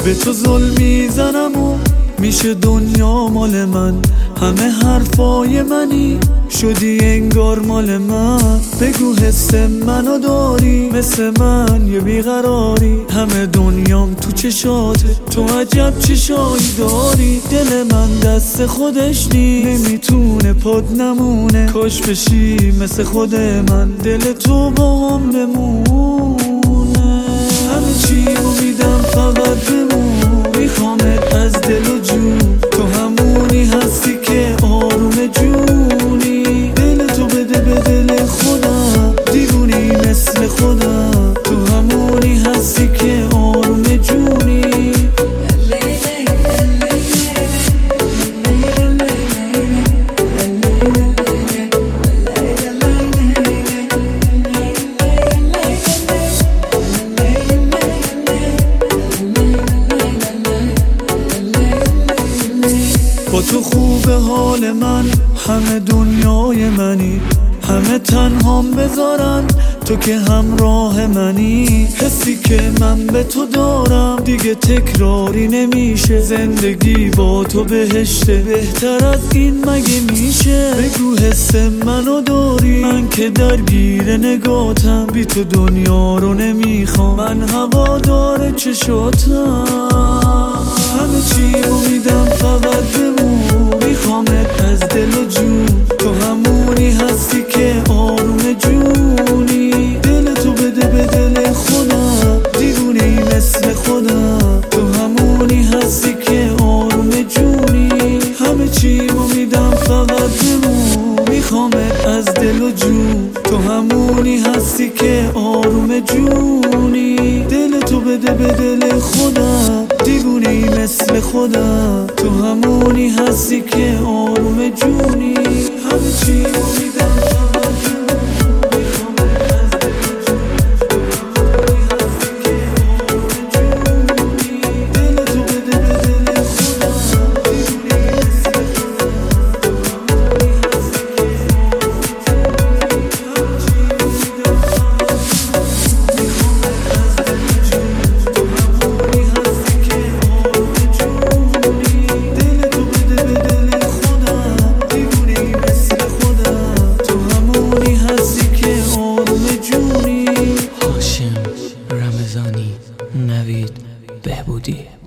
به تو ظلم میزنم و میشه دنیا مال من. همه حرفای منی شدی انگار مال من. بگو حس منو داری مثل من یه بیقراری. همه دنیام تو چشاته تو عجب چشایی داری. دل من دست خودش نیست نمیتونه پد نمونه. کاش بشی مثل خود من دل تو با هم بمونه. همه چی رو میدم فقط بمون. میخوامت از دل و جون. تو همونی هستی که آروم جونی. دل تو بده به دل خودم دیوونی مثل خودم. تو همونی هستی که آروم جونی. با تو خوبه حال من. همه دنیای منی. همه تنهام بذارن تو که همراه منی. حسی که من به تو دارم دیگه تکراری نمیشه. زندگی با تو بهشته بهتر از این مگه میشه. بگو حس منو داری من که درگیر نگاتم. بی تو دنیا رو نمیخوام من هوادار چشاتم. همه چی رو میدم فقط بمون. میخوامت از دل و جون. تو همونی هستی که آروم جونی. دل تو بده به دل خودم دیوونی مثل خودم. تو همونی هستی که آروم جونی. همه چی رو میدم فقط بمون. میخوامت از دل و جون. تو همونی هستی که آروم جونی. دل تو بده به دل خودم دیوونی مثل خودم. تو همونی هستی که آروم جونی. همه چی رو میدم فقط بمون. میخوامت از دل و جون. تو همونی هستی که آروم جونی. دل تو بده به دل خودم دیوونی مثل خودم. تو همونی هستی که آروم جونی. همه چی رو میدم فقط بمون. میخوامت از دل و جون. تو همونی هستی که آروم جونی. دل تو بده به دل خودم دیوونی مثل خودم. تو همونی هستی که آروم جونی. هاشم رمضانی، نوید بهبودی.